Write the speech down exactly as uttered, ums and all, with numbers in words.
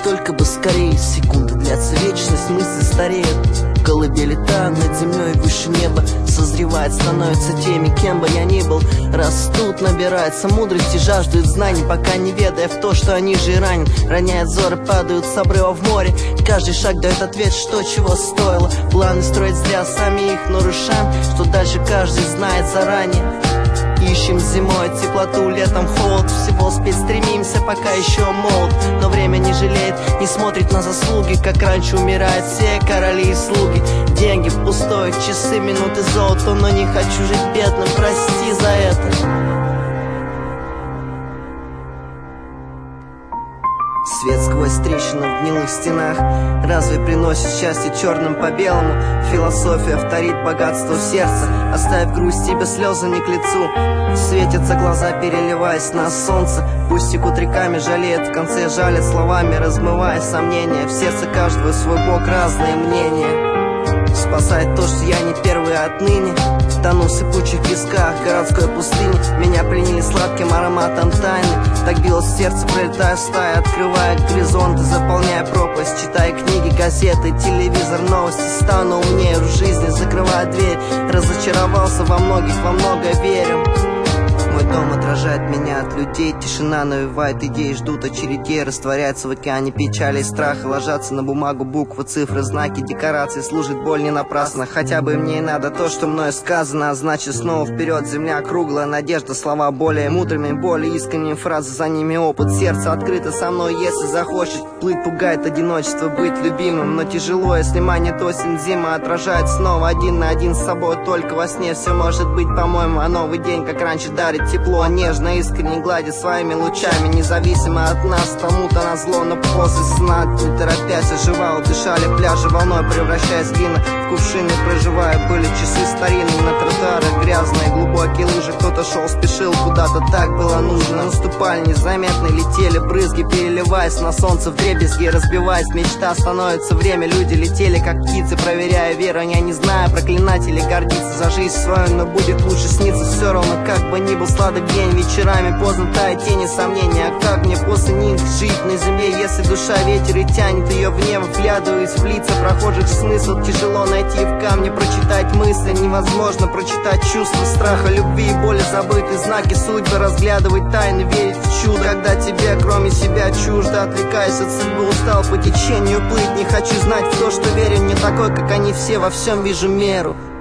только бы скорее. Секунды длятся вечность, мысли стареют. В колыбели таю над землей выше неба. Созревает, становится теми, кем бы я ни был. Растут, набирается мудрости, жаждут знаний, пока не ведая в то, что они же и ранен. Роняют взоры, падают с обрыва в море. Каждый шаг дает ответ, что чего стоило. Планы строить зря, сами их нарушаем. Что дальше каждый знает заранее. Ищем зимой теплоту, летом холод. Всего успеть стремимся, пока еще молод. Но время не жалеет, не смотрит на заслуги. Как раньше умирают все короли и слуги. Деньги пустой, часы, минуты золото. Но не хочу жить бедным, прости за это. Свет сквозь трещины в гнилых стенах разве приносит счастье черным по белому? Философия вторит богатство в сердце. Оставь грусть, тебе слезы не к лицу. Светятся глаза, переливаясь на солнце. Пусть текут реками, жалеет, в конце жалит словами, размывая сомнения. В сердце каждого свой бог, разные мнения. Спасает то, что я не первый отныне. Тону в сыпучих песках городской пустыни. Меня пленили сладким ароматом тайны. Так билось сердце, пролетая в стае, открывая горизонты, заполняя пропасть. Читая книги, газеты, телевизор, новости. Стану умнее в жизни, закрывая дверь. Разочаровался во многих, во многое верю. Мой дом отражает меня от людей. Тишина навевает идеи, ждут очередей. Растворяется в океане печали и страха. Ложатся на бумагу буквы, цифры, знаки, декорации. Служит боль не напрасно. Хотя бы мне и надо то, что мною сказано. А значит снова вперед, земля круглая. Надежда, слова более мудрыми, более искренние фразы. За ними опыт, сердце открыто со мной, если захочет. Плыть пугает одиночество, быть любимым. Но тяжело, если манит осень, зима. Отражает снова один на один с собой. Только во сне все может быть, по-моему. А новый день, как раньше, дарит тепло, нежно, искренне гладит своими лучами. Независимо от нас, кому-то назло. Но после сна, не торопясь, оживал. Дышали пляжи волной, превращаясь в глину в кувшины, проживая. Были часы старинные на тротуарах, грязные, глубокие лужи. Кто-то шел, спешил куда-то, так было нужно. Наступали незаметно, летели брызги, переливаясь на солнце вдребезги, разбиваясь. Мечта становится время, люди летели как птицы, проверяя веру. Я не знаю, проклинать или гордиться за жизнь свою, но будет лучше сниться. Все равно, как бы ни был сладок день, вечерами поздно тает тени сомнения. А как мне после них жить на земле, если душа ветер и тянет ее в небо? Вглядываясь в лица прохожих, смысл тяжело найти в камне. Прочитать мысли невозможно, прочитать чувства страха, любви и боли, забытые знаки судьбы. Разглядывать тайны, верить в чудо, когда тебе кроме себя чуждо. Отвлекаясь от судьбы, устал по течению плыть. Не хочу знать в то, что верю, не такой, как они все, во всем вижу меру.